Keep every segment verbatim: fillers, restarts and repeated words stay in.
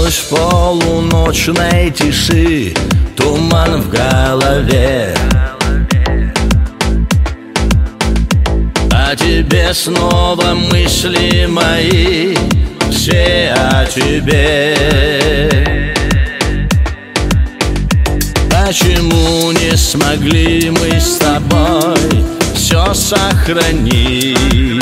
Проснулась в полуночной тиши, туман в голове. О тебе снова мысли мои, все о тебе. Почему не смогли мы с тобой все сохранить?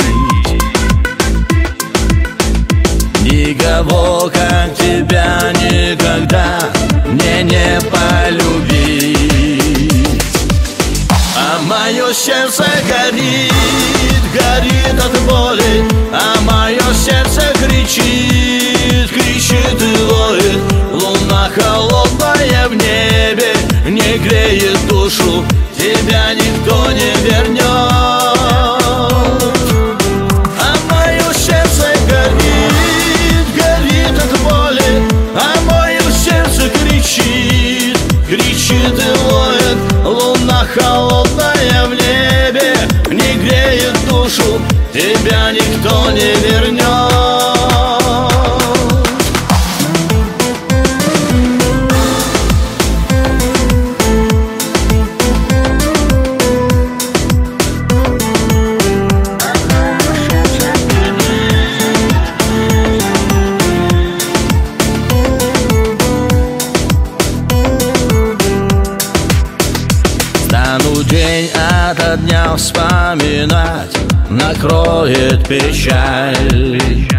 Никого, как тебя, никогда мне не полюбить. А мое сердце горит, горит от боли, а мое сердце кричит, кричит и воет. Луна холодная в небе не греет душу, тебя никто не вернет. А мое сердце горит, горит от боли, а мое сердце кричит, кричит и воет. Луна холодная в небе не греет душу, тебя никто не вернет. Стану день ото дня вспоминать, накроет печаль.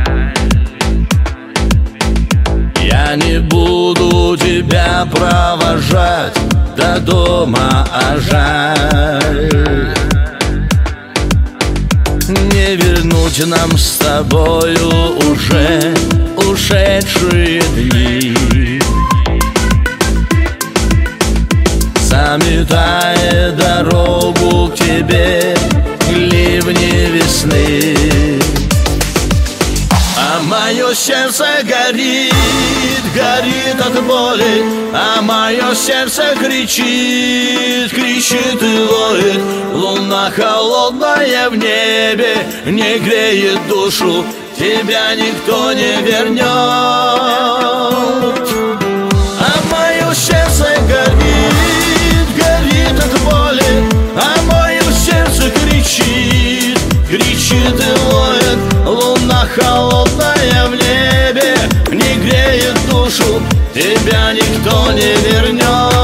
Я не буду тебя провожать до дома, а жаль. Не вернуть нам с тобою уже ушедшие дни, заметая дорогу к тебе ливни весны. А мое сердце горит, горит от боли, а мое сердце кричит, кричит и воет. Луна холодная в небе не греет душу, тебя никто не вернет. А мое сердце горит, горит от боли, а мое сердце кричит, кричит и воет. Луна холодная в небе не греет душу, тебя никто не вернет.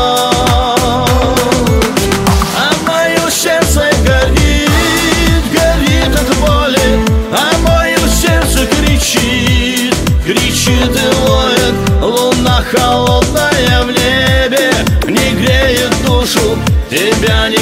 А мое сердце горит, горит от боли, а мое сердце кричит, кричит и воет. Луна холодная в небе не греет душу, тебя не